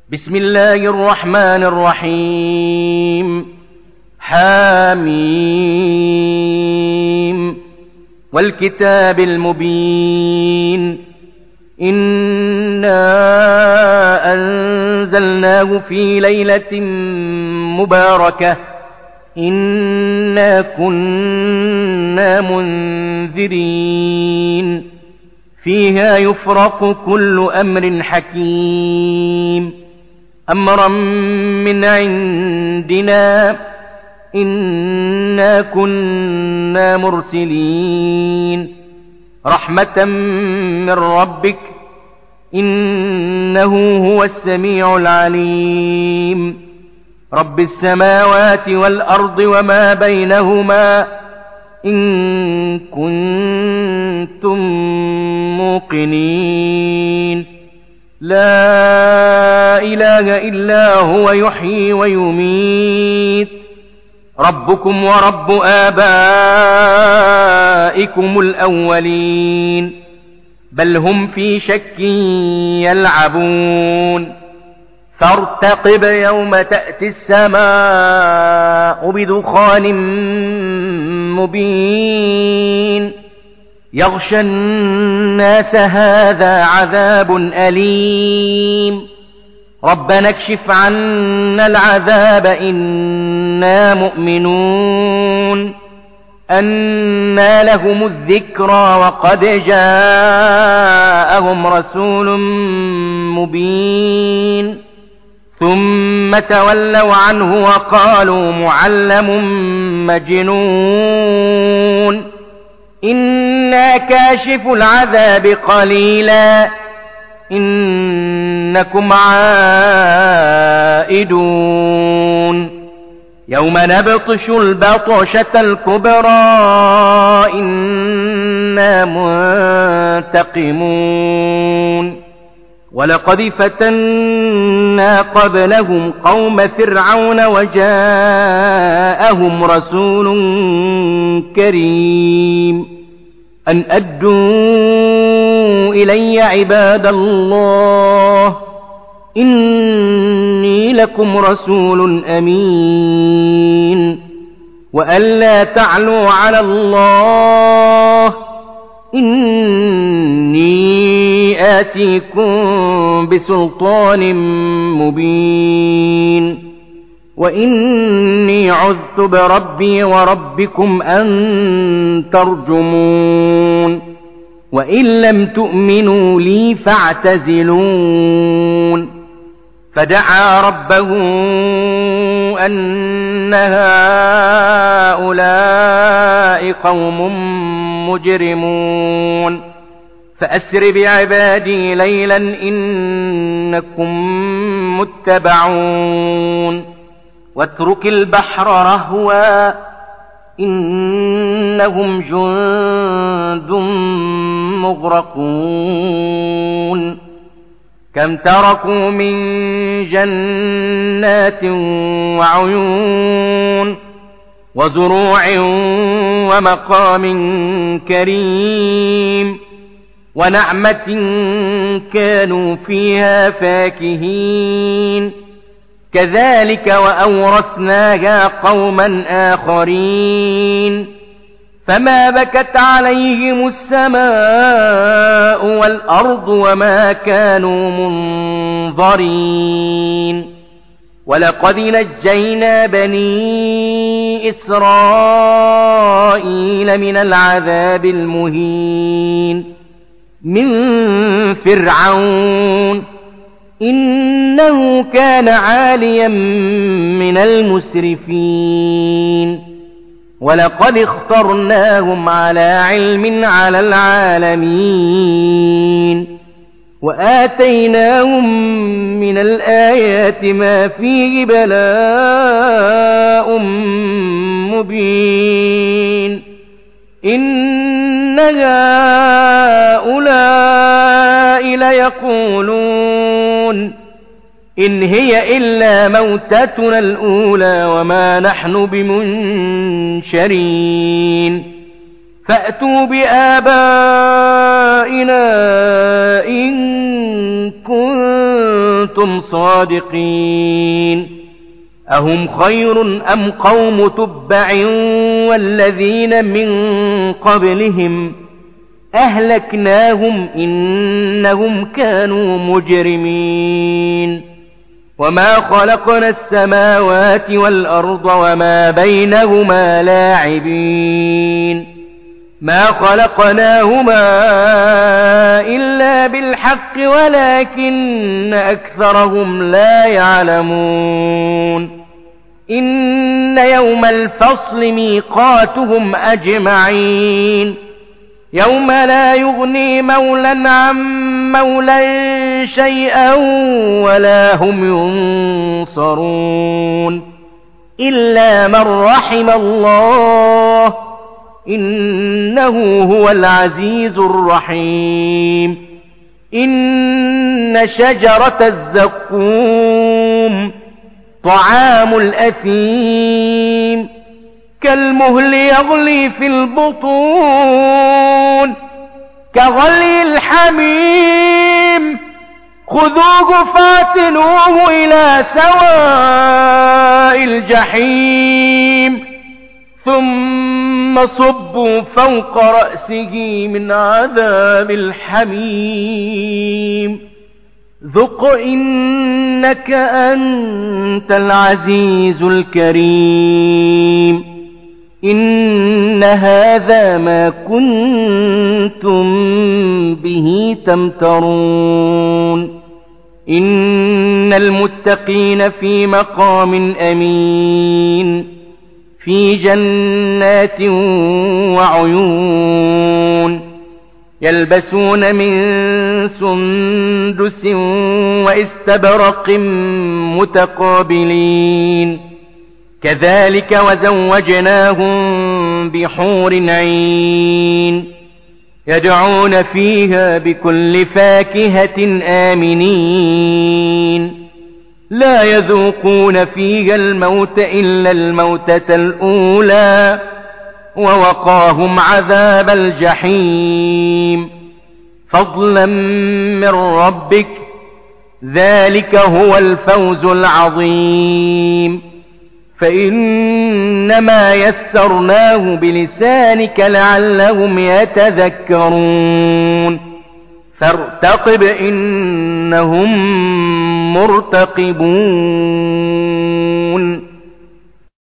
بسم الله الرحمن الرحيم. حاميم والكتاب المبين. إنا أنزلناه في ليلة مباركة إنا كنا منذرين فيها يفرق كل أمر حكيم أمرا من عندنا إنا كنا مرسلين رحمة من ربك إنه هو السميع العليم رب السماوات والأرض وما بينهما إن كنتم موقنين لا إله إلا هو يحيي ويميت ربكم ورب آبائكم الأولين بل هم في شك يلعبون فارتقب يوم تأتي السماء بدخان مبين يغشى الناس هذا عذاب أليم ربنا اكشف عنا العذاب إنا مؤمنون أنى لهم الذكرى وقد جاءهم رسول مبين ثم تولوا عنه وقالوا معلم مجنون إنا كاشف العذاب قليلا إنكم عائدون يوم نبطش البطشة الكبرى إنا منتقمون ولقد فتنا قبلهم قوم فرعون وجاءهم رسول كريم أن أدوا إلي عباد الله إني لكم رسول أمين وأن لا تعلوا على الله إني آتيكم بسلطان مبين وإني عذت بربي وربكم أن ترجمون وإن لم تؤمنوا لي فاعتزلون فدعا ربه أن هؤلاء قوم مجرمون فأسر بعبادي ليلا إنكم متبعون واترك البحر رهوا إنهم جند مغرقون كم تركوا من جنات وعيون وزروع ومقام كريم ونعمة كانوا فيها فاكهين كذلك وأورثناها قوما آخرين فما بكت عليهم السماء والأرض وما كانوا منظرين ولقد نجينا بني إسرائيل من العذاب المهين من فرعون إنه كان عاليا من المسرفين ولقد اخترناهم على علم على العالمين وآتيناهم من الآيات ما فيه بلاء مبين إن هؤلاء ليقولون إن هي إلا موتتنا الأولى وما نحن بمنشرين فأتوا بآبائنا إن كنتم صادقين أهم خير أم قوم تبع والذين من قبلهم أهلكناهم إنهم كانوا مجرمين وما خلقنا السماوات والأرض وما بينهما لاعبين ما خلقناهما إلا بالحق ولكن أكثرهم لا يعلمون إن يوم الفصل ميقاتهم أجمعين يوم لا يغني مولا عن مولا شيئا ولا هم ينصرون إلا من رحم الله إنه هو العزيز الرحيم إن شجرة الزقوم طعام الأثيم كالمهل يغلي في البطون كغلي الحميم خذوه فاتنوه إلى سواء الجحيم ثم صبوا فوق رأسه من عذاب الحميم ذق إنك أنت العزيز الكريم إن هذا ما كنتم به تمترون إن المتقين في مقام أمين في جنات وعيون يلبسون من سندس واستبرق متقابلين كذلك وزوجناهم بحور عين يدعون فيها بكل فاكهة آمنين لا يذوقون فيها الموت إلا الموتة الأولى ووقاهم عذاب الجحيم فضلا من ربك ذلك هو الفوز العظيم فإنما يسرناه بلسانك لعلهم يتذكرون فارتقب إنهم مرتقبون